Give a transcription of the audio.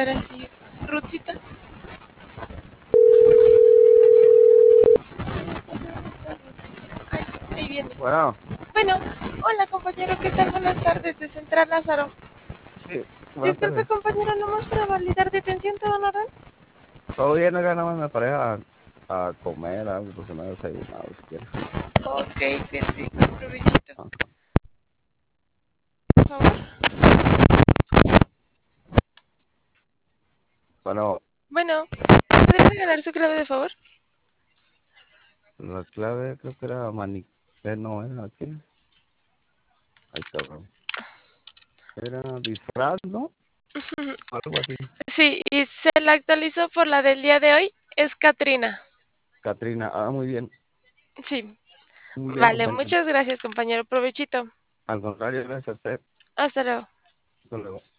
Ahora sí, Ruthcita. Ay, ahí viene. Bueno, Bueno, hola compañero, ¿qué tal? Buenas tardes de Central Lázaro. sí, buenas Disculpe tardes. compañero, nomás para validar detención, ¿todo normal? Todo bien, acá nada más me paré a comer algo, porque no he desayunado siquiera. Ok, qué rico, provechito. Ah, Por favor. bueno, Bueno, ¿podría regalar su clave de favor? la clave creo que era no era aquí. Ay, cabrón. Era disfraz, ¿no? Algo así. Sí, y se la actualizó por la del día de hoy. Es Katrina. Catrina, Sí, muy bien, vale, compañero. muchas gracias compañero, provechito. Al contrario, gracias a usted. Hasta luego. Hasta luego.